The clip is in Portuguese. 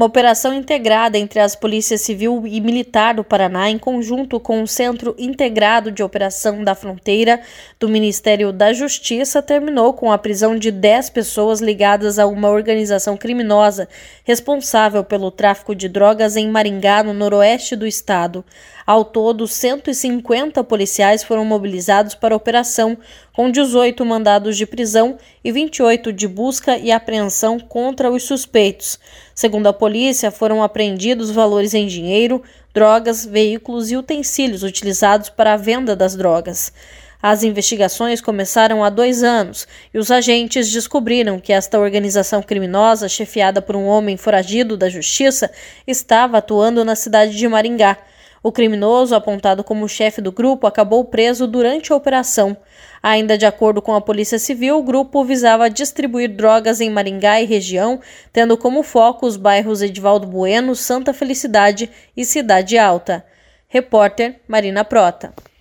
Uma operação integrada entre as Polícias Civil e Militar do Paraná, em conjunto com o Centro Integrado de Operação da Fronteira do Ministério da Justiça, terminou com a prisão de 10 pessoas ligadas a uma organização criminosa responsável pelo tráfico de drogas em Maringá, no noroeste do estado. Ao todo, 150 policiais foram mobilizados para a operação, com 18 mandados de prisão e 28 de busca e apreensão contra os suspeitos. Segundo a polícia, foram apreendidos valores em dinheiro, drogas, veículos e utensílios utilizados para a venda das drogas. As investigações começaram há 2 anos e os agentes descobriram que esta organização criminosa, chefiada por um homem foragido da justiça, estava atuando na cidade de Maringá. O criminoso, apontado como chefe do grupo, acabou preso durante a operação. Ainda de acordo com a Polícia Civil, o grupo visava distribuir drogas em Maringá e região, tendo como foco os bairros Edivaldo Bueno, Santa Felicidade e Cidade Alta. Repórter Marina Prota.